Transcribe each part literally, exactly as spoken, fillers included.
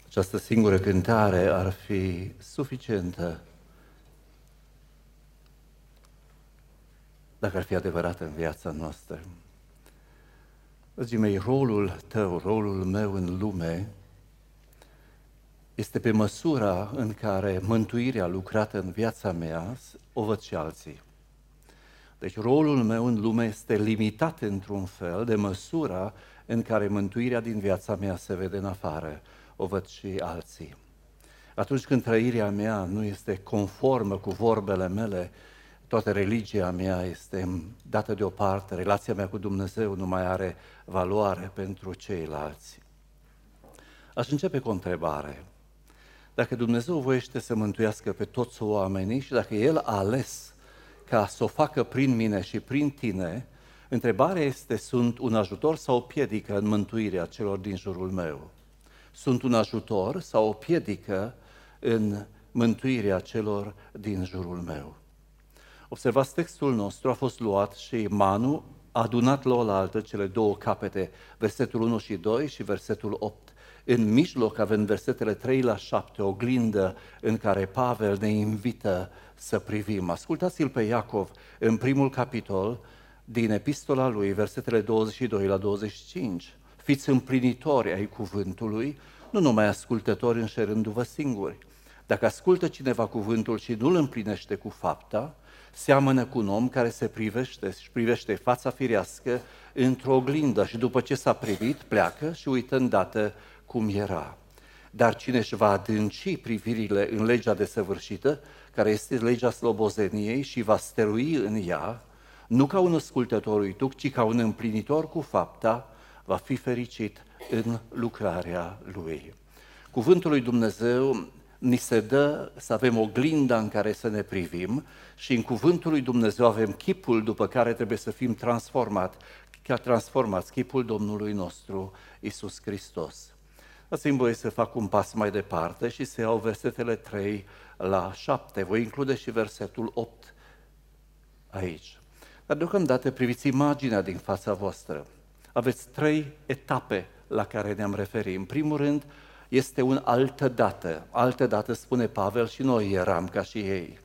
Această singură cântare ar fi suficientă dacă ar fi adevărată în viața noastră. Dragii mei, rolul tău, rolul meu în lume este pe măsura în care mântuirea lucrată în viața mea o văd și alții. Deci rolul meu în lume este limitat într-un fel de măsura în care mântuirea din viața mea se vede în afară, o văd și alții. Atunci când trăirea mea nu este conformă cu vorbele mele, toată religia mea este dată deoparte, relația mea cu Dumnezeu nu mai are valoare pentru ceilalți. Aș începe cu o întrebare. Dacă Dumnezeu voiește să mântuiască pe toți oamenii și dacă El a ales ca să o facă prin mine și prin tine, întrebarea este, sunt un ajutor sau o piedică în mântuirea celor din jurul meu? Sunt un ajutor sau o piedică în mântuirea celor din jurul meu? Observați, textul nostru a fost luat și Manu a adunat la oaltă cele două capete, versetul unu și doi și versetul opt. În mijloc avem versetele trei la șapte, o oglindă în care Pavel ne invită să privim. Ascultați-l pe Iacov în primul capitol din epistola lui, versetele douăzeci și doi la douăzeci și cinci. Fiți împlinitori ai cuvântului, nu numai ascultători înșerându-vă singuri. Dacă ascultă cineva cuvântul și nu îl împlinește cu fapta, seamănă cu un om care se privește și privește fața firească într-o oglindă și după ce s-a privit, pleacă și uită îndată cum era. Dar cine își va adânci privirile în legea desăvârșită, care este legea slobozeniei, și va stărui în ea, nu ca un ascultător uituc, ci ca un împlinitor cu fapta, va fi fericit în lucrarea lui. Cuvântul lui Dumnezeu ni se dă să avem oglinda în care să ne privim și în cuvântul lui Dumnezeu avem chipul după care trebuie să fim transformat, ca transformați, chipul Domnului nostru, Iisus Hristos. Dați-mi voie să fac un pas mai departe și să iau versetele trei la șapte. Voi include și versetul opt aici. Dar deocamdată priviți imaginea din fața voastră. Aveți trei etape la care ne-am referit. În primul rând, este un altădată. Altădată, spune Pavel, și noi eram ca și ei.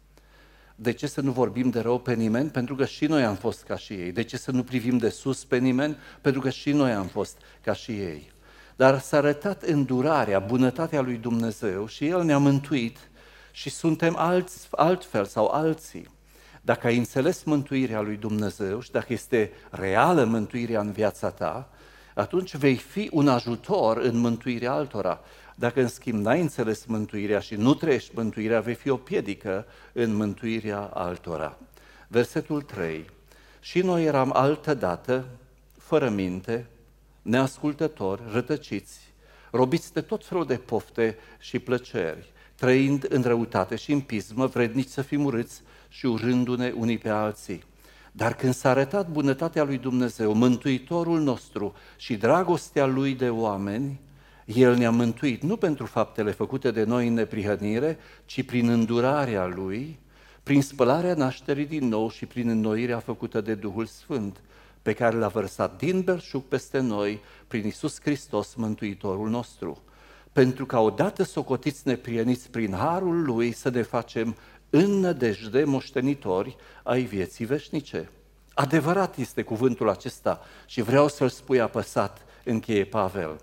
De ce să nu vorbim de rău pe nimeni? Pentru că și noi am fost ca și ei. De ce să nu privim de sus pe nimeni? Pentru că și noi am fost ca și ei. Dar s-a arătat îndurarea, bunătatea lui Dumnezeu și El ne-a mântuit și suntem alți, altfel sau alții. Dacă ai înțeles mântuirea lui Dumnezeu și dacă este reală mântuirea în viața ta, atunci vei fi un ajutor în mântuirea altora. Dacă în schimb n-ai înțeles mântuirea și nu trăiești mântuirea, vei fi o piedică în mântuirea altora. Versetul trei. Și noi eram altădată, fără minte, neascultători, rătăciți, robiți de tot felul de pofte și plăceri, trăind în răutate și în pismă, vrednici să fim urâți și urându-ne unii pe alții. Dar când s-a arătat bunătatea lui Dumnezeu, Mântuitorul nostru și dragostea Lui de oameni, El ne-a mântuit nu pentru faptele făcute de noi în neprihănire, ci prin îndurarea Lui, prin spălarea nașterii din nou și prin înnoirea făcută de Duhul Sfânt, pe care l-a vărsat din belșug peste noi prin Iisus Hristos, Mântuitorul nostru, pentru ca odată socotiți neprieniți prin harul Lui să ne facem în nădejde moștenitori ai vieții veșnice. Adevărat este cuvântul acesta și vreau să-l spui apăsat, încheie Pavel.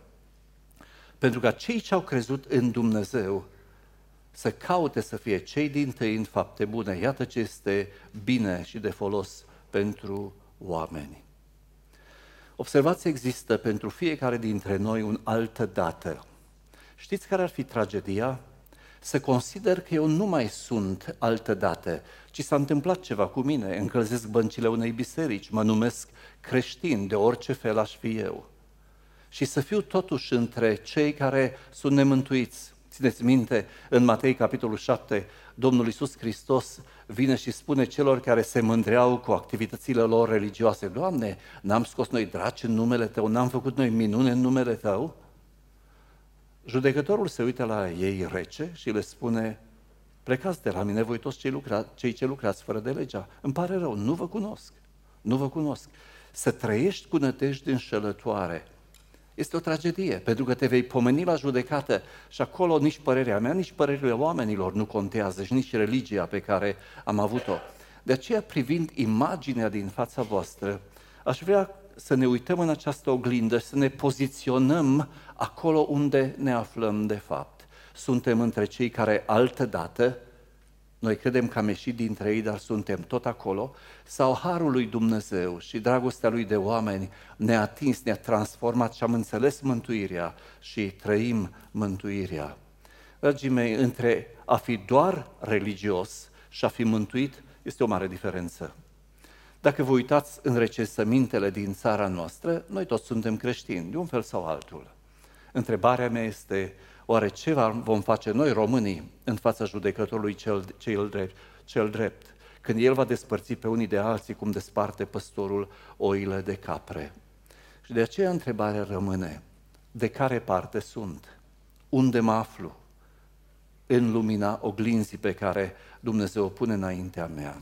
Pentru ca cei ce au crezut în Dumnezeu să caute să fie cei dintâi în fapte bune. Iată ce este bine și de folos pentru oameni. Observați, există pentru fiecare dintre noi un altădată. Știți care ar fi tragedia? Să consider că eu nu mai sunt altădată, ci s-a întâmplat ceva cu mine, încălzesc băncile unei biserici, mă numesc creștin, de orice fel aș fi eu. Și să fiu totuși între cei care sunt nemântuiți. Țineți minte, în Matei, capitolul șapte, Domnul Iisus Hristos vine și spune celor care se mândreau cu activitățile lor religioase: Doamne, n-am scos noi draci în numele Tău, n-am făcut noi minune în numele Tău? Judecătorul se uită la ei rece și le spune: plecați de la mine voi toți cei, lucra, cei ce lucrați fără de legea. Îmi pare rău, nu vă cunosc, nu vă cunosc. Să trăiești cu nădejde înșelătoare Este o tragedie, pentru că te vei pomeni la judecată și acolo nici părerea mea, nici părerile oamenilor nu contează și nici religia pe care am avut-o. De aceea, privind imaginea din fața voastră, aș vrea să ne uităm în această oglindă, să ne poziționăm acolo unde ne aflăm de fapt. Suntem între cei care altădată, noi credem că am ieșit dintre ei, dar suntem tot acolo, sau harul lui Dumnezeu și dragostea lui de oameni ne-a atins, ne-a transformat și am înțeles mântuirea și trăim mântuirea. Dragii mei, între a fi doar religios și a fi mântuit este o mare diferență. Dacă vă uitați în recensămintele din țara noastră, noi toți suntem creștini, de un fel sau altul. Întrebarea mea este, oare ce vom face noi românii în fața judecătorului cel, cel, drept, cel drept, când el va despărți pe unii de alții cum desparte păstorul oile de capre? Și de aceea întrebarea rămâne, de care parte sunt? Unde mă aflu? În lumina oglinzii pe care Dumnezeu o pune înaintea mea.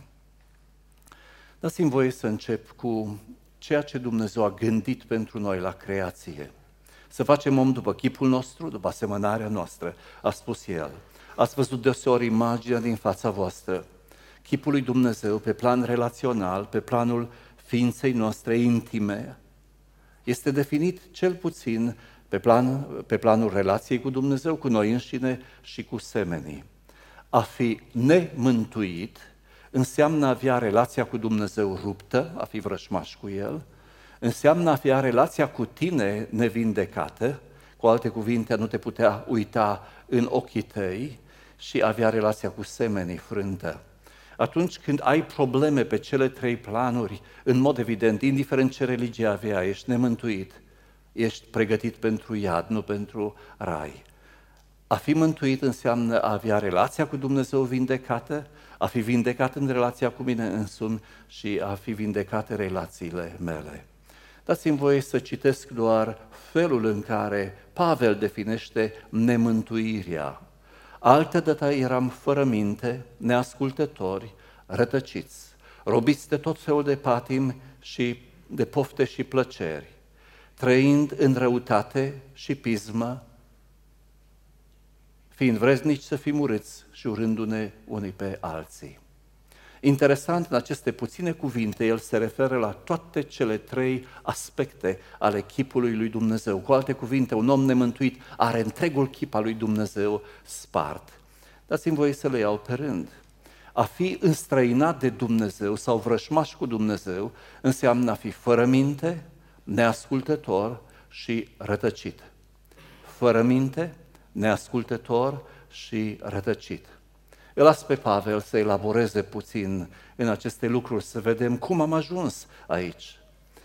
Dați-mi voie să încep cu ceea ce Dumnezeu a gândit pentru noi la creație. Să facem om după chipul nostru, după asemănarea noastră, a spus El. Ați văzut deseori imaginea din fața voastră, chipul lui Dumnezeu pe plan relațional, pe planul ființei noastre intime. Este definit cel puțin pe, plan, pe planul relației cu Dumnezeu, cu noi înșine și cu semenii. A fi nemântuit înseamnă a avea relația cu Dumnezeu ruptă, a fi vrășmaș cu El, înseamnă a avea relația cu tine nevindecată, cu alte cuvinte, a nu te putea uita în ochii tăi și a avea relația cu semenii frântă. Atunci când ai probleme pe cele trei planuri, în mod evident, indiferent ce religie avea, ești nemântuit, ești pregătit pentru iad, nu pentru rai. A fi mântuit înseamnă a avea relația cu Dumnezeu vindecată, a fi vindecat în relația cu mine însumi și a fi vindecate relațiile mele. Dați-mi voie să citesc doar felul în care Pavel definește nemântuirea. Altădată eram fără minte, neascultători, rătăciți, robiți de tot felul de patimi și de pofte și plăceri, trăind în răutate și pismă, fiind vreznici să fim urâți și urându-ne unii pe alții. Interesant, în aceste puține cuvinte, el se referă la toate cele trei aspecte ale chipului lui Dumnezeu. Cu alte cuvinte, un om nemântuit are întregul chip al lui Dumnezeu spart. Dați-mi voie să le iau pe rând. A fi înstrăinat de Dumnezeu sau vrășmaș cu Dumnezeu înseamnă a fi fără minte, neascultător și rătăcit. Fără minte, neascultător și rătăcit. Îl las pe Pavel să elaboreze puțin în aceste lucruri, să vedem cum am ajuns aici.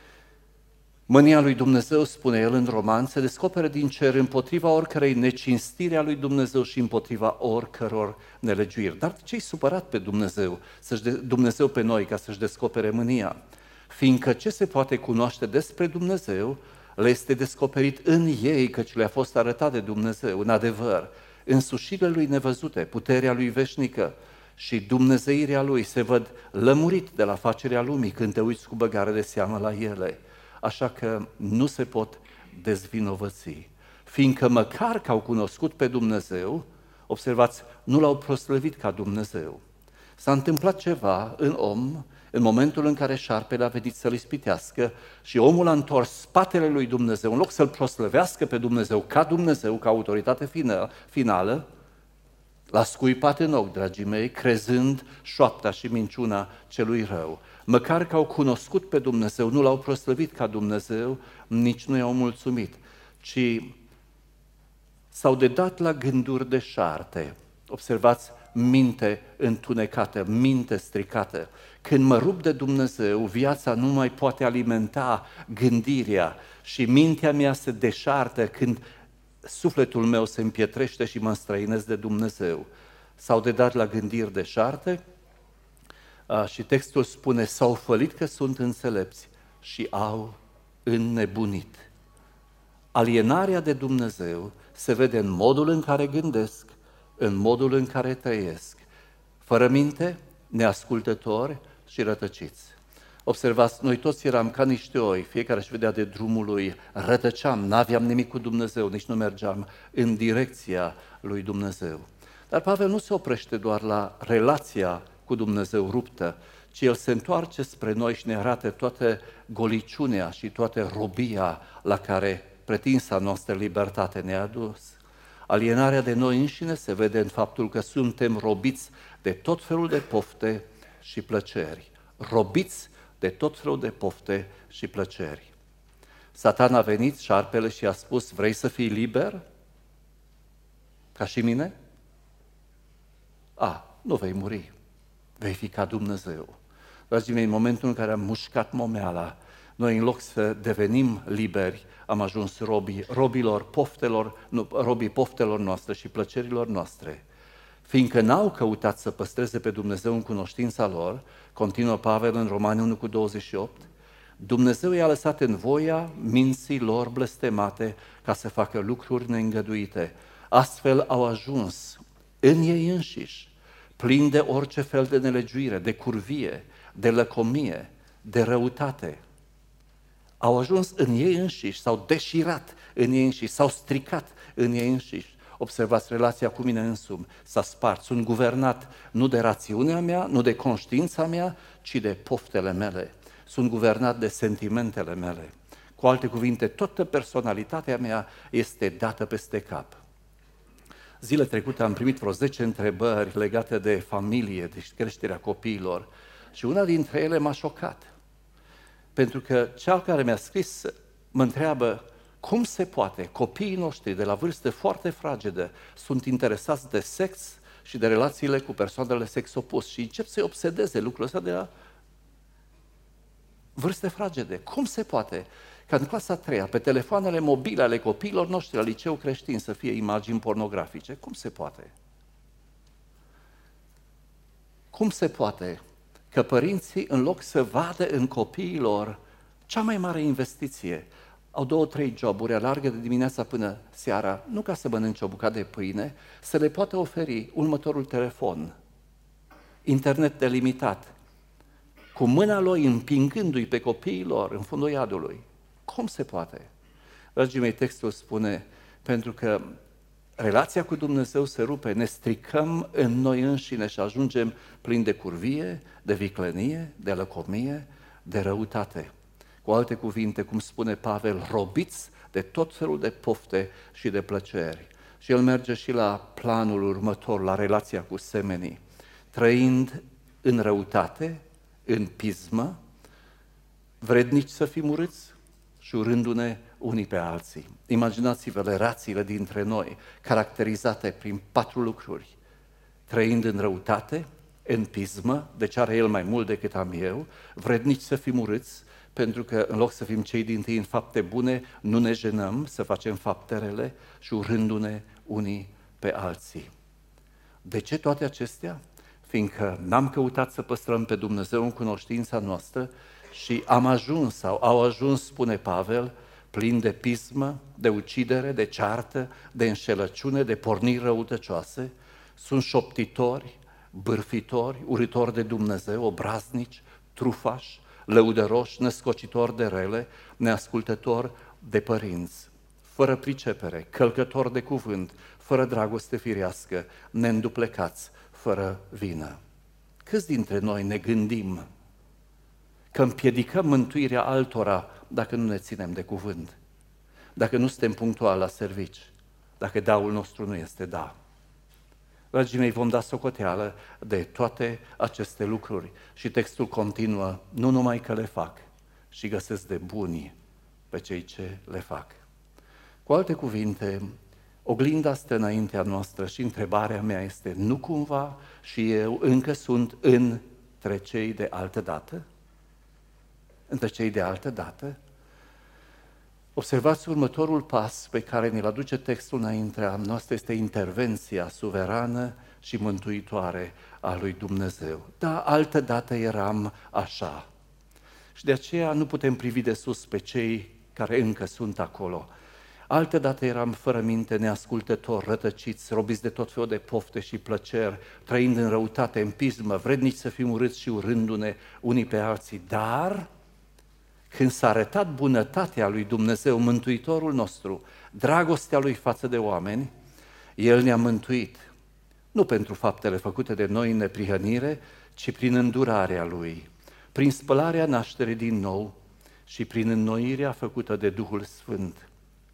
Mânia lui Dumnezeu, spune el în Roman, se descoperă din cer împotriva oricărei necinstiri a lui Dumnezeu și împotriva oricăror nelegiuiri. Dar ce-i supărat pe Dumnezeu, să-și de, Dumnezeu pe noi, ca să-și descopere mânia? Fiindcă ce se poate cunoaște despre Dumnezeu, le este descoperit în ei, căci le-a fost arătat de Dumnezeu, în adevăr. Însușirile lui nevăzute, puterea lui veșnică și dumnezeirea lui se văd lămurit de la facerea lumii când te uiți cu băgare de seamă la ele. Așa că nu se pot dezvinovăți, fiindcă măcar că au cunoscut pe Dumnezeu, observați, nu l-au proslăvit ca Dumnezeu. S-a întâmplat ceva în om în momentul în care șarpele a venit să-l ispitească și omul a întors spatele lui Dumnezeu, în loc să-l proslăvească pe Dumnezeu ca Dumnezeu, ca autoritate finală, l-a scuipat în ochi, dragii mei, crezând șoapta și minciuna celui rău. Măcar că au cunoscut pe Dumnezeu, nu l-au proslăvit ca Dumnezeu, nici nu i-au mulțumit, ci s-au dedat la gânduri de șarte. Observați, minte întunecată, minte stricată. Când mă rup de Dumnezeu, viața nu mai poate alimenta gândirea și mintea mea se deșartă când sufletul meu se împietrește și mă înstrăinesc de Dumnezeu. S-au dedat la gândiri deșarte și textul spune, s-au fălit că sunt înțelepți și au înnebunit. Alienarea de Dumnezeu se vede în modul în care gândesc, în modul în care trăiesc, fără minte, neascultători și rătăciți. Observați, noi toți eram ca niște oi, fiecare își vedea de drumul lui, rătăceam, n-aveam nimic cu Dumnezeu, nici nu mergeam în direcția lui Dumnezeu. Dar Pavel nu se oprește doar la relația cu Dumnezeu ruptă, ci el se întoarce spre noi și ne arată toată goliciunea și toată robia la care pretinsa noastră libertate ne-a dus. Alienarea de noi înșine se vede în faptul că suntem robiți de tot felul de pofte și plăceri. Robiți de tot felul de pofte și plăceri. Satan a venit, șarpele, și a spus: vrei să fii liber? Ca și mine? A, nu vei muri, vei fi ca Dumnezeu. Dragii mei, în momentul în care am mușcat momeala, noi în loc să devenim liberi, am ajuns robii, robilor poftelor, nu, robii poftelor noastre și plăcerilor noastre. Fiindcă n-au căutat să păstreze pe Dumnezeu în cunoștința lor, continuă Pavel în Romani unu cu douăzeci și opt, Dumnezeu i-a lăsat în voia minții lor blestemate ca să facă lucruri neîngăduite. Astfel au ajuns în ei înșiși, plini de orice fel de nelegiuire, de curvie, de lăcomie, de răutate. Au ajuns în ei înșiși, s-au deșirat în ei înșiși, s-au stricat în ei înșiși. Observați, relația cu mine însumi s-a spart. Sunt guvernat nu de rațiunea mea, nu de conștiința mea, ci de poftele mele. Sunt guvernat de sentimentele mele. Cu alte cuvinte, toată personalitatea mea este dată peste cap. Zile trecute am primit vreo zece întrebări legate de familie, de creșterea copiilor, și una dintre ele m-a șocat. Pentru că cel care mi-a scris mă întreabă: cum se poate? Copiii noștri de la vârstă foarte fragedă sunt interesați de sex și de relațiile cu persoanele sex opus și încep să-i obsedeze lucrul ăsta de la vârste fragede. Cum se poate ca în clasa a treia, pe telefoanele mobile ale copiilor noștri la liceu creștin, să fie imagini pornografice? Cum se poate? Cum se poate că părinții, în loc să vadă în copiilor cea mai mare investiție, au două, trei joburi, alargă de dimineața până seara, nu ca să mănânce o bucată de pâine, să le poată oferi următorul telefon, internet delimitat, cu mâna lui împingându-i pe copiii lor în fundul iadului. Cum se poate? Dragii mei, textul spune, pentru că relația cu Dumnezeu se rupe, ne stricăm în noi înșine și ajungem plini de curvie, de viclenie, de lăcomie, de răutate. Cu alte cuvinte, cum spune Pavel, robiți de tot felul de pofte și de plăceri. Și el merge și la planul următor, la relația cu semenii, trăind în răutate, în pismă, vrednici să fim urâți și urându-ne unii pe alții. Imaginați-vă relațiile dintre noi, caracterizate prin patru lucruri: trăind în răutate, în pismă, deci are el mai mult decât am eu, vrednici să fim urâți, pentru că în loc să fim cei dintâi în fapte bune, nu ne jenăm să facem fapte rele, și urându-ne unii pe alții. De ce toate acestea? Fiindcă n-am căutat să păstrăm pe Dumnezeu în cunoștința noastră și am ajuns, sau au ajuns, spune Pavel, plin de pismă, de ucidere, de ceartă, de înșelăciune, de porniri răutăcioase, sunt șoptitori, bârfitori, urâtori de Dumnezeu, obraznici, trufași, lăudăroși, născocitori de rele, neascultători de părinți, fără pricepere, călcători de cuvânt, fără dragoste firească, neînduplecați, fără vină. Câți dintre noi ne gândim că împiedicăm mântuirea altora dacă nu ne ținem de cuvânt, dacă nu suntem punctuali la servici, dacă daul nostru nu este da? Dragii mei, vom da socoteală de toate aceste lucruri și textul continuă: nu numai că le fac, și găsesc de buni pe cei ce le fac. Cu alte cuvinte, oglinda stă înaintea noastră și întrebarea mea este: nu cumva și eu încă sunt între cei de altă dată? Între cei de altă dată? Observați următorul pas pe care ne-l aduce textul înaintea noastră, este intervenția suverană și mântuitoare a lui Dumnezeu. Da, altă dată eram așa. Și de aceea nu putem privi de sus pe cei care încă sunt acolo. Altădată eram fără minte, neascultători, rătăciți, robiți de tot felul de pofte și plăceri, trăind în răutate, în pismă, vrednici să fim urâți și urându-ne unii pe alții. Dar când s-a arătat bunătatea lui Dumnezeu, Mântuitorul nostru, dragostea lui față de oameni, El ne-a mântuit, nu pentru faptele făcute de noi în neprihănire, ci prin îndurarea Lui, prin spălarea nașterii din nou și prin înnoirea făcută de Duhul Sfânt,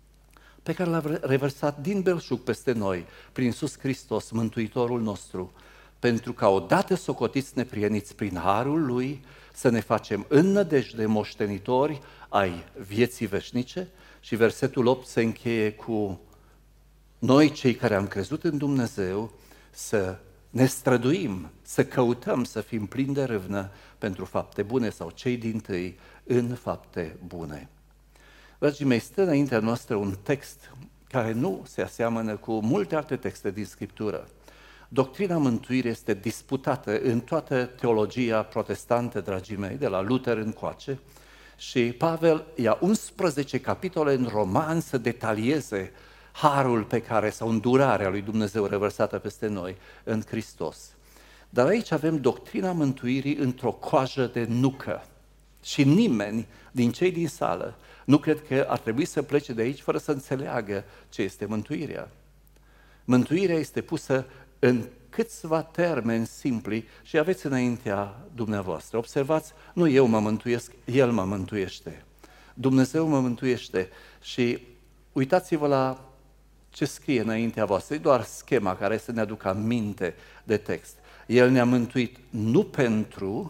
pe care l-a revărsat din belșug peste noi, prin Iisus Hristos, Mântuitorul nostru, pentru ca odată socotiți neprieniți prin harul Lui, să ne facem în nădejde moștenitori ai vieții veșnice. Și versetul opt se încheie cu noi, cei care am crezut în Dumnezeu, să ne străduim, să căutăm să fim plini de râvnă pentru fapte bune, sau cei dintâi în fapte bune. Dragii mei, stă înaintea noastră un text care nu se aseamănă cu multe alte texte din Scriptură. Doctrina mântuirii este disputată în toată teologia protestantă, dragii mei, de la Luther încoace, și Pavel ia unsprezece capitole în Roman să detalieze harul pe care, sau îndurarea lui Dumnezeu revărsată peste noi în Hristos. Dar aici avem doctrina mântuirii într-o coajă de nucă. Și nimeni din cei din sală nu cred că ar trebui să plece de aici fără să înțeleagă ce este mântuirea. Mântuirea este pusă în câțiva termeni simpli și aveți înaintea dumneavoastră. Observați, nu eu mă mântuiesc, El mă mântuiește. Dumnezeu mă mântuiește. Și uitați-vă la ce scrie înaintea voastră. E doar schema care să ne aducă aminte de text. El ne-a mântuit nu pentru,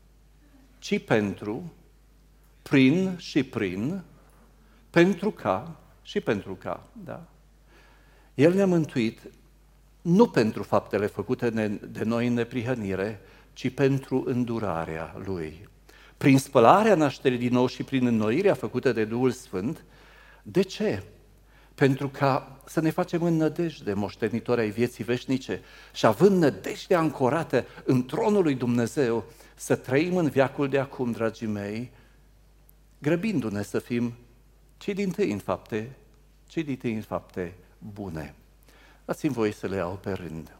ci pentru, prin și prin, pentru ca și pentru ca. Da? El ne-a mântuit nu pentru faptele făcute de noi în neprihănire, ci pentru îndurarea Lui. Prin spălarea nașterii din nou și prin înnoirea făcută de Duhul Sfânt. De ce? Pentru ca să ne facem în nădejde moștenitori ai vieții veșnice și având nădejdea ancorată în tronul lui Dumnezeu, să trăim în veacul de acum, dragii mei, grăbindu-ne să fim cei dintâi în fapte, cei dintâi în fapte bune. Dați-mi voie să le iau pe rând.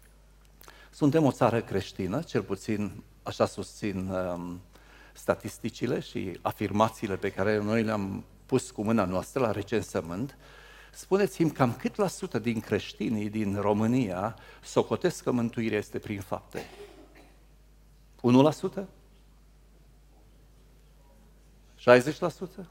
Suntem o țară creștină, cel puțin așa susțin um, statisticile și afirmațiile pe care noi le-am pus cu mâna noastră la recensământ. Spuneți-mi cam cât la sută din creștinii din România socotesc că mântuirea este prin fapte? unu la sută? șaizeci la sută?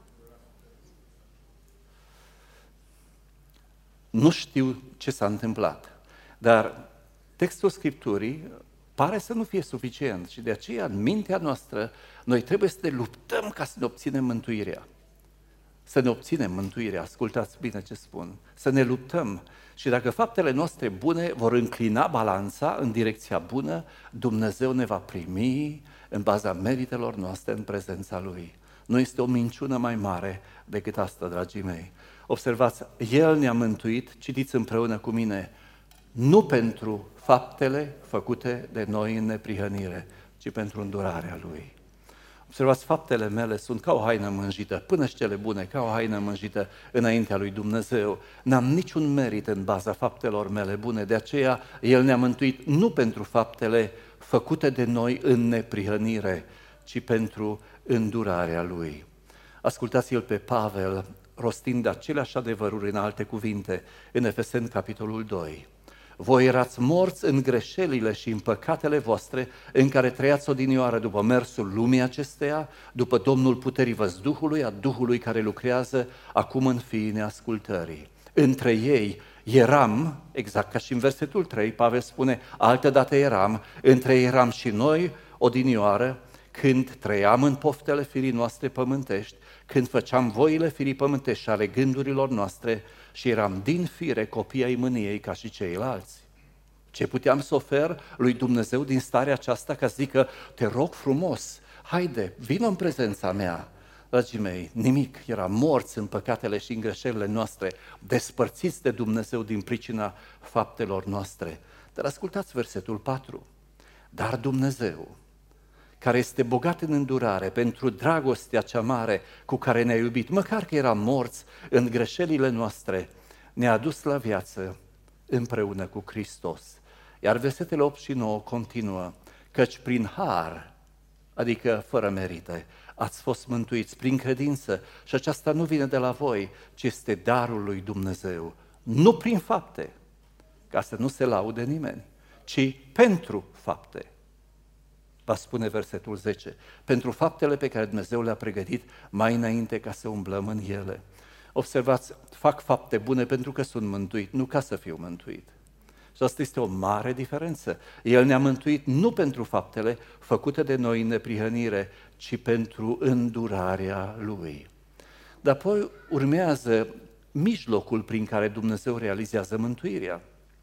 Nu știu ce s-a întâmplat, dar textul Scripturii pare să nu fie suficient și de aceea în mintea noastră noi trebuie să ne luptăm ca să ne obținem mântuirea. Să ne obținem mântuirea, ascultați bine ce spun, să ne luptăm. Și dacă faptele noastre bune vor înclina balanța în direcția bună, Dumnezeu ne va primi în baza meritelor noastre în prezența Lui. Nu este o minciună mai mare decât asta, dragii mei. Observați, El ne-a mântuit, citiți împreună cu mine, nu pentru faptele făcute de noi în neprihănire, ci pentru îndurarea Lui. Observați, faptele mele sunt ca o haină mânjită, până și cele bune, ca o haină mânjită înaintea lui Dumnezeu. N-am niciun merit în baza faptelor mele bune, de aceea El ne-a mântuit nu pentru faptele făcute de noi în neprihănire, ci pentru îndurarea Lui. Ascultați-l pe Pavel rostind aceleași adevăruri în alte cuvinte, în Efeseni, capitolul doi. Voi erați morți în greșelile și în păcatele voastre, în care trăiați odinioară după mersul lumii acesteia, după domnul puterii văzduhului, a Duhului care lucrează acum în fiii neascultării. Între ei eram, exact ca și în versetul trei, Pavel spune, altădată eram, între ei eram și noi odinioară, când trăiam în poftele firii noastre pământești, când făceam voile firii pământești și ale gândurilor noastre și eram din fire copii ai mâniei ca și ceilalți. Ce puteam să ofer lui Dumnezeu din starea aceasta ca să zică, te rog frumos, haide, vină în prezența mea. Dragii mei, nimic, eram morți în păcatele și în greșelile noastre, despărțiți de Dumnezeu din pricina faptelor noastre. Dar ascultați versetul patru. Dar Dumnezeu, care este bogat în îndurare, pentru dragostea cea mare cu care ne-a iubit, măcar că eram morți în greșelile noastre, ne-a adus la viață împreună cu Hristos. Iar versetele opt și nouă continuă, căci prin har, adică fără merite, ați fost mântuiți prin credință și aceasta nu vine de la voi, ci este darul lui Dumnezeu, nu prin fapte, ca să nu se laude nimeni, ci pentru fapte. Va spune versetul zece, pentru faptele pe care Dumnezeu le-a pregătit mai înainte ca să umblăm în ele. Observați, fac fapte bune pentru că sunt mântuit, nu ca să fiu mântuit. Și asta este o mare diferență. El ne-a mântuit nu pentru faptele făcute de noi în neprihănire, ci pentru îndurarea Lui. Dar apoi urmează mijlocul prin care Dumnezeu realizează mântuirea.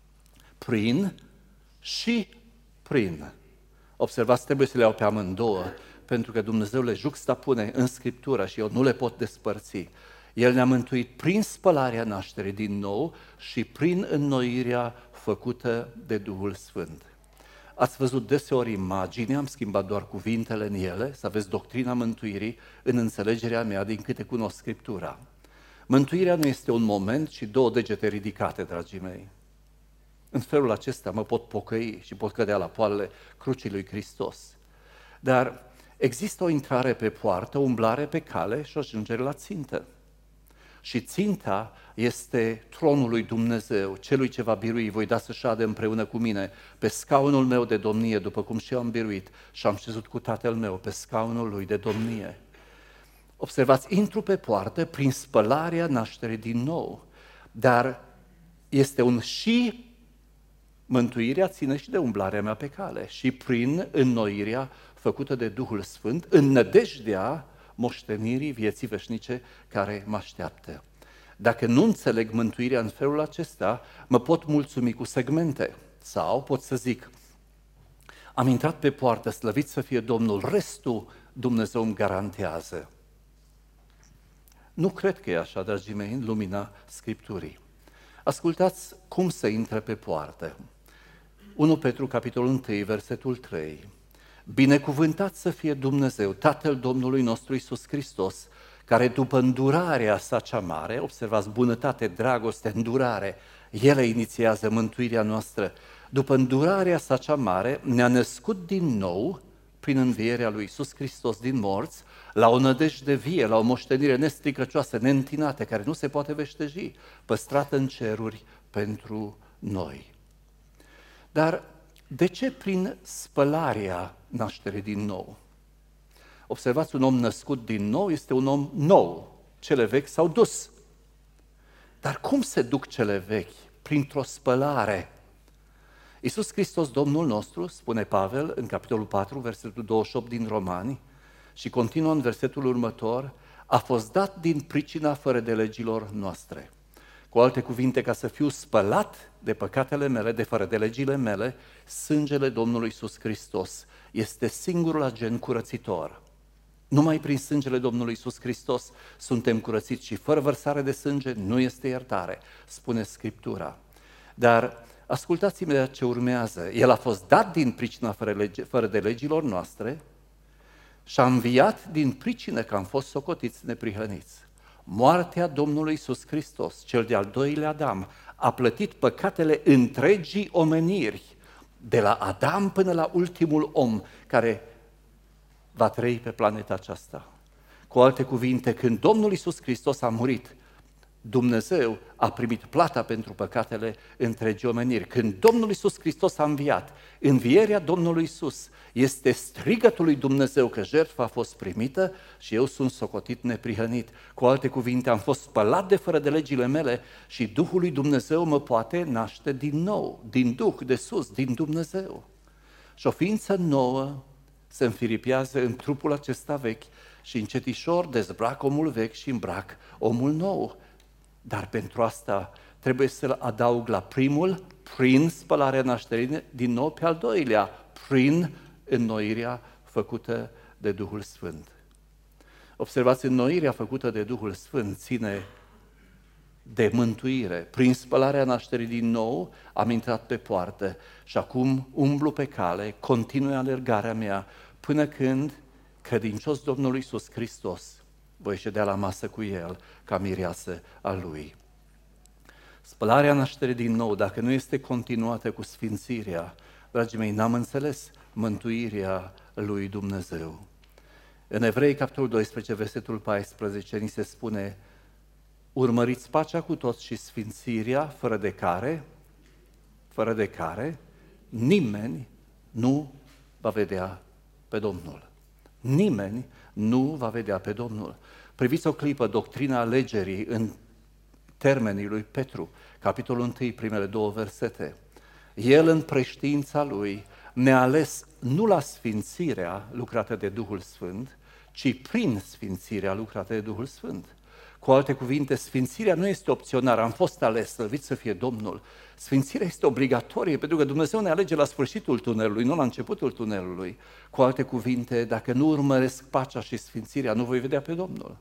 Prin și prin. Observați, trebuie să le iau pe amândouă, pentru că Dumnezeu le juxtapune în Scriptură și eu nu le pot despărți. El ne-a mântuit prin spălarea nașterii din nou și prin înnoirea făcută de Duhul Sfânt. Ați văzut deseori imagini, am schimbat doar cuvintele în ele, să aveți doctrina mântuirii în înțelegerea mea din câte cunosc Scriptura. Mântuirea nu este un moment, ci două degete ridicate, dragii mei. În felul acesta mă pot pocăi și pot cădea la poalele crucii lui Hristos. Dar există o intrare pe poartă, o umblare pe cale și o ajungere la țintă. Și ținta este tronul lui Dumnezeu, celui ce va birui, voi da să șade împreună cu mine pe scaunul meu de domnie, după cum și eu am biruit și am șezut cu Tatăl meu pe scaunul lui de domnie. Observați, intru pe poartă prin spălarea nașterii din nou, dar este un și mântuirea ține și de umblarea mea pe cale și prin înnoirea făcută de Duhul Sfânt, în nădejdea moștenirii vieții veșnice care mă așteaptă. Dacă nu înțeleg mântuirea în felul acesta, mă pot mulțumi cu segmente sau pot să zic, am intrat pe poartă, slăvit să fie Domnul, restul Dumnezeu îmi garantează. Nu cred că e așa, dragii mei, în lumina Scripturii. Ascultați cum se intră pe poartă. unu Petru, capitolul unu, versetul trei. Binecuvântat să fie Dumnezeu, Tatăl Domnului nostru Iisus Hristos, care după îndurarea sa cea mare, observați, bunătate, dragoste, îndurare, ele inițiază mântuirea noastră, după îndurarea sa cea mare, ne-a născut din nou, prin învierea lui Iisus Hristos din morți, la o nădejde vie, la o moștenire nestricăcioasă, neîntinată, care nu se poate veșteji, păstrată în ceruri pentru noi. Dar de ce prin spălarea nașterii din nou? Observați, un om născut din nou este un om nou. Cele vechi s-au dus. Dar cum se duc cele vechi? Printr-o spălare. Iisus Hristos, Domnul nostru, spune Pavel în capitolul patru, versetul douăzeci și opt din Romani, și continuă în versetul următor, a fost dat din pricina fără de legilor noastre. Cu alte cuvinte, ca să fiu spălat de păcatele mele, de fără de legile mele, sângele Domnului Iisus Hristos este singurul agent curățitor. Numai prin sângele Domnului Iisus Hristos suntem curățiți și fără vărsare de sânge nu este iertare, spune Scriptura. Dar ascultați-mi ce urmează. El a fost dat din pricina fără, lege, fără de legilor noastre și a înviat din pricină că am fost socotiți neprihăniți. Moartea Domnului Iisus Hristos, cel de-al doilea Adam, a plătit păcatele întregii omeniri, de la Adam până la ultimul om care va trăi pe planeta aceasta. Cu alte cuvinte, când Domnul Iisus Hristos a murit, Dumnezeu a primit plata pentru păcatele întregii omeniri. Când Domnul Iisus Hristos a înviat, învierea Domnului Iisus este strigătul lui Dumnezeu că jertfa a fost primită și eu sunt socotit neprihănit. Cu alte cuvinte, am fost spălat de fără de legile mele și Duhul lui Dumnezeu mă poate naște din nou, din Duh, de sus, din Dumnezeu. Și o ființă nouă se înfiripează în trupul acesta vechi și încetișor dezbrac omul vechi și îmbrac omul nou. Dar pentru asta trebuie să-l adaug la primul, prin spălarea nașterii, din nou pe al doilea, prin înnoirea făcută de Duhul Sfânt. Observați, înnoirea făcută de Duhul Sfânt ține de mântuire. Prin spălarea nașterii din nou am intrat pe poartă și acum umblu pe cale, continui alergarea mea până când credincios Domnului Iisus Hristos voi ședea la masă cu El ca mireasă a Lui. Spălarea nașterii din nou, dacă nu este continuată cu sfințirea, dragii mei, n-am înțeles mântuirea lui Dumnezeu. În Evrei, capitolul doisprezece, versetul paisprezece, ni se spune: urmăriți pacea cu toți și sfințirea, fără de care, fără de care, nimeni nu va vedea pe Domnul. Nimeni nu va vedea pe Domnul. Priviți o clipă doctrina alegerii în termenii lui Petru, capitolul unu, primele două versete. El în preștiința lui ne-a ales nu la sfințirea lucrată de Duhul Sfânt, ci prin sfințirea lucrată de Duhul Sfânt. Cu alte cuvinte, sfințirea nu este opțională, am fost ales, slăvit să fie Domnul. Sfințirea este obligatorie, pentru că Dumnezeu ne alege la sfârșitul tunelului, nu la începutul tunelului. Cu alte cuvinte, dacă nu urmăresc pacea și sfințirea, nu voi vedea pe Domnul.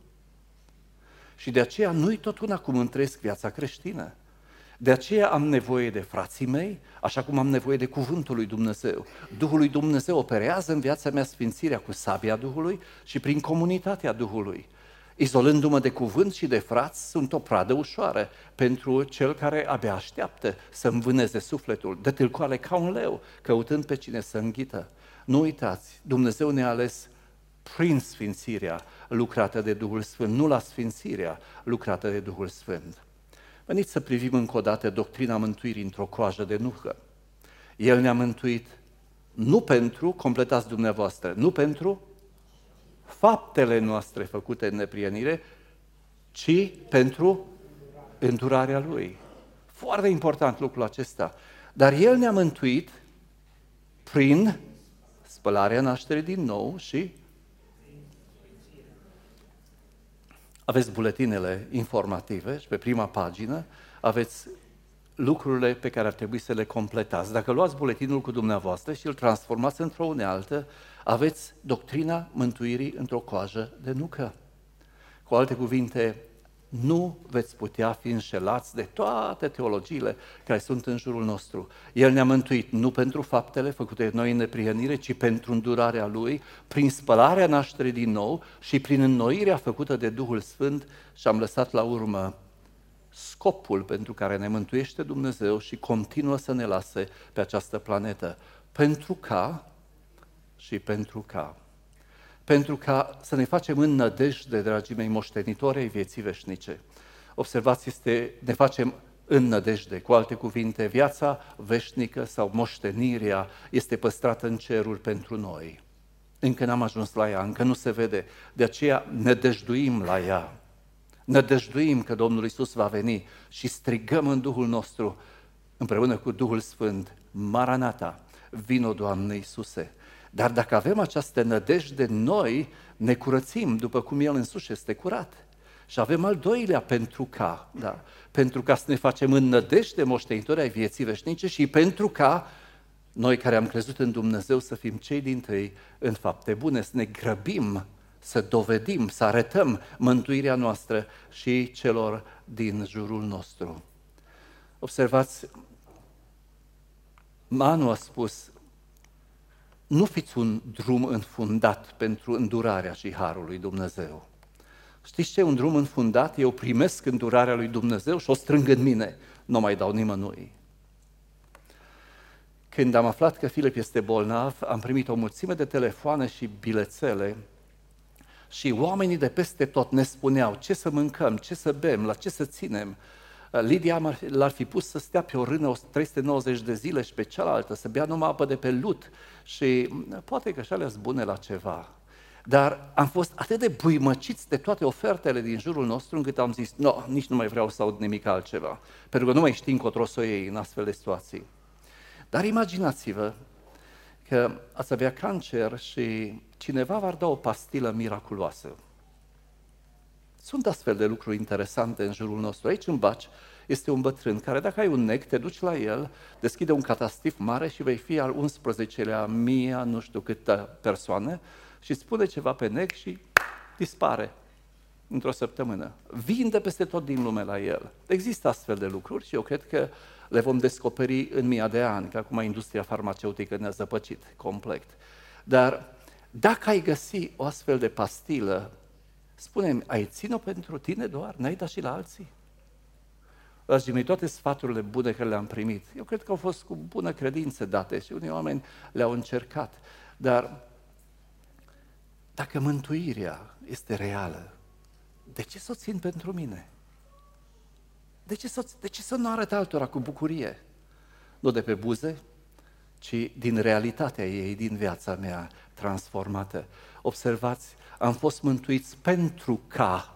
Și de aceea nu-i tot una cum îmi trăiesc viața creștină. De aceea am nevoie de frații mei, așa cum am nevoie de cuvântul lui Dumnezeu. Duhul lui Dumnezeu operează în viața mea sfințirea cu sabia Duhului și prin comunitatea Duhului. Izolându-mă de cuvânt și de frați, sunt o pradă ușoară pentru cel care abia așteaptă să-mi vâneze sufletul, de tâlcoale ca un leu, căutând pe cine să înghită. Nu uitați, Dumnezeu ne-a ales prin sfințirea lucrată de Duhul Sfânt, nu la sfințirea lucrată de Duhul Sfânt. Veniți să privim încă o dată doctrina mântuirii într-o coajă de nucă. El ne-a mântuit nu pentru, completați dumneavoastră, nu pentru faptele noastre făcute în neprienire, ci pentru îndurarea Lui. Foarte important lucrul acesta. Dar El ne-a mântuit prin spălarea nașterii din nou și aveți buletinele informative și pe prima pagină aveți lucrurile pe care ar trebui să le completați. Dacă luați buletinul cu dumneavoastră și îl transformați într-o unealtă, aveți doctrina mântuirii într-o coajă de nucă. Cu alte cuvinte, nu veți putea fi înșelați de toate teologiile care sunt în jurul nostru. El ne-a mântuit nu pentru faptele făcute de noi în neprihănire, ci pentru îndurarea Lui, prin spălarea nașterii din nou și prin înnoirea făcută de Duhul Sfânt, și am lăsat la urmă scopul pentru care ne mântuiește Dumnezeu și continuă să ne lase pe această planetă. Pentru ca și pentru ca. Pentru ca să ne facem în nădejde, dragii mei, moștenitori ai vieții veșnice. Observați, este, ne facem în nădejde, cu alte cuvinte, viața veșnică sau moștenirea este păstrată în ceruri pentru noi. Încă n-am ajuns la ea, încă nu se vede, de aceea ne dăjduim la ea. Ne dăjduim că Domnul Iisus va veni și strigăm în Duhul nostru, împreună cu Duhul Sfânt: Maranata, vino, Doamne Iisuse! Dar dacă avem această nădejde, noi ne curățim după cum El însuși este curat. Și avem al doilea pentru ca, da, pentru ca să ne facem în nădejde moștenitori ai vieții veșnice și pentru ca noi care am crezut în Dumnezeu să fim cei dintâi în fapte bune, să ne grăbim, să dovedim, să arătăm mântuirea noastră și celor din jurul nostru. Observați, Manu a spus: nu fiți un drum înfundat pentru îndurarea și harul lui Dumnezeu. Știți ce? Un drum înfundat, eu primesc îndurarea lui Dumnezeu și o strâng în mine, nu mai dau nimănui. Când am aflat că Filip este bolnav, am primit o mulțime de telefoane și bilețele și oamenii de peste tot ne spuneau ce să mâncăm, ce să bem, la ce să ținem. Lidia l-ar fi pus să stea pe o rână trei sute nouăzeci de zile și pe cealaltă să bea numai apă de pe lut și poate că și alea sunt bune la ceva. Dar am fost atât de buimăciți de toate ofertele din jurul nostru încât am zis: no, nici nu mai vreau să aud nimic altceva, pentru că nu mai știm încotro să o iei în astfel de situații. Dar imaginați-vă că ați avea cancer și cineva v-ar da o pastilă miraculoasă. Sunt astfel de lucruri interesante în jurul nostru. Aici în Baci este un bătrân care, dacă ai un nec, te duci la el, deschide un catastif mare și vei fi al unsprezecelea mie, nu știu câtă persoană, și spune ceva pe nec și dispare într-o săptămână. Vinde peste tot din lume la el. Există astfel de lucruri și eu cred că le vom descoperi în mii de ani, că acum industria farmaceutică ne-a zăpăcit complet. Dar Dacă ai găsi o astfel de pastilă, spune-mi, ai ține-o pentru tine doar? N-ai dat și la alții? Dragii mei, toate sfaturile bune care le-am primit, eu cred că au fost cu bună credință date și unii oameni le-au încercat. Dar dacă mântuirea este reală, de ce să o țin pentru mine? De ce să, de ce să nu arăt altora cu bucurie? Nu de pe buze, ci din realitatea ei, din viața mea transformată. Observați, am fost mântuiți pentru ca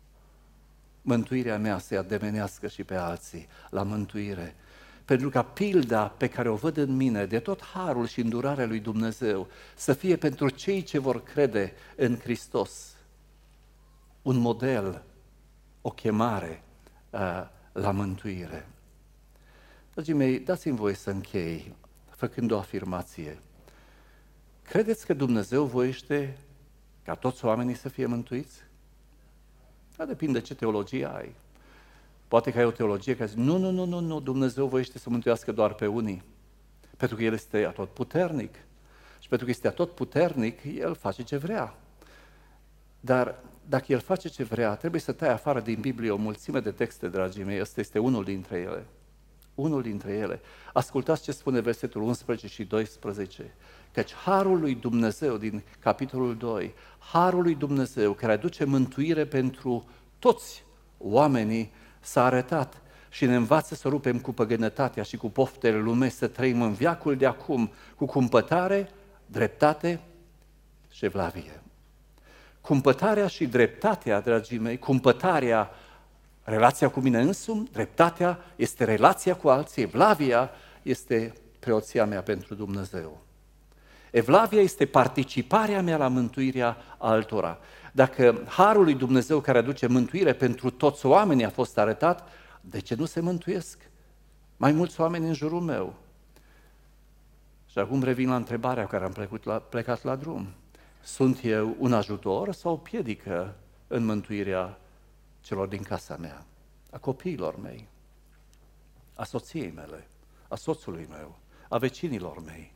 mântuirea mea să-i ademenească și pe alții la mântuire. Pentru ca pilda pe care o văd în mine, de tot harul și îndurarea lui Dumnezeu, să fie pentru cei ce vor crede în Hristos un model, o chemare uh, la mântuire. Dragii mei, dați-mi voie să închei făcând o afirmație. Credeți că Dumnezeu voiește ca toți oamenii să fie mântuiți? Da, depinde ce teologie ai. Poate că ai o teologie care zice, nu, nu, nu, nu, nu, Dumnezeu voiește să mântuiască doar pe unii, pentru că El este atotputernic. Și pentru că este atotputernic, El face ce vrea. Dar dacă El face ce vrea, trebuie să tai afară din Biblie o mulțime de texte, dragii mei, ăsta este unul dintre ele. Unul dintre ele. Ascultați ce spune versetul unsprezece și doisprezece. Căci harul lui Dumnezeu, din capitolul doi, harul lui Dumnezeu care aduce mântuire pentru toți oamenii s-a arătat și ne învață să rupem cu păgânătatea și cu poftele lumei, să trăim în veacul de acum cu cumpătare, dreptate și evlavie. Cumpătarea și dreptatea, dragii mei, cumpătarea, relația cu mine însumi, dreptatea este relația cu alții, evlavia este preoția mea pentru Dumnezeu. Evlavia este participarea mea la mântuirea altora. Dacă harul lui Dumnezeu care aduce mântuire pentru toți oamenii a fost arătat, de ce nu se mântuiesc mai mulți oameni în jurul meu? Și acum revin la întrebarea cu care am plecat la, plecat la drum. Sunt eu un ajutor sau o piedică în mântuirea celor din casa mea, a copiilor mei, a soției mele, a soțului meu, a vecinilor mei?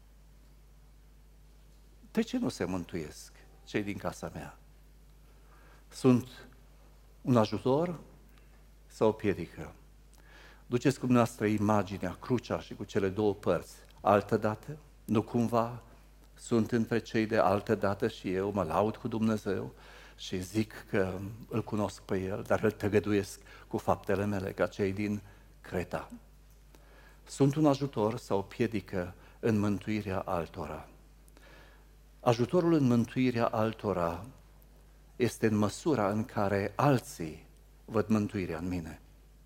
De ce nu se mântuiesc cei din casa mea? Sunt un ajutor sau o piedică? Duceți cu dumneavoastră imaginea, crucea și cu cele două părți. Altădată, nu cumva sunt între cei de altădată și eu mă laud cu Dumnezeu și zic că îl cunosc pe El, dar îl tăgăduiesc cu faptele mele, ca cei din Creta. Sunt un ajutor sau o piedică în mântuirea altora? Ajutorul în mântuirea altora este în măsura în care alții văd mântuirea în mine.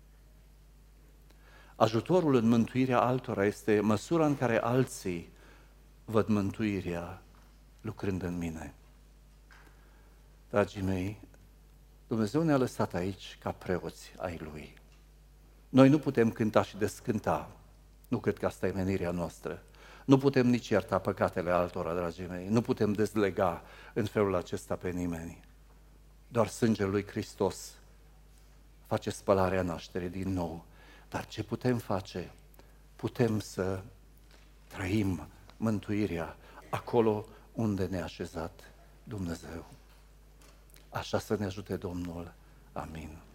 Ajutorul în mântuirea altora este măsura în care alții văd mântuirea lucrând în mine. Dragii mei, Dumnezeu ne-a lăsat aici ca preoți ai Lui. Noi nu putem cânta și descânta, nu cred că asta e menirea noastră. Nu putem nici ierta păcatele altora, dragii mei, nu putem dezlega în felul acesta pe nimeni. Doar sângele lui Hristos face spălarea nașterii din nou. Dar ce putem face? Putem să trăim mântuirea acolo unde ne-a așezat Dumnezeu. Așa să ne ajute Domnul. Amin.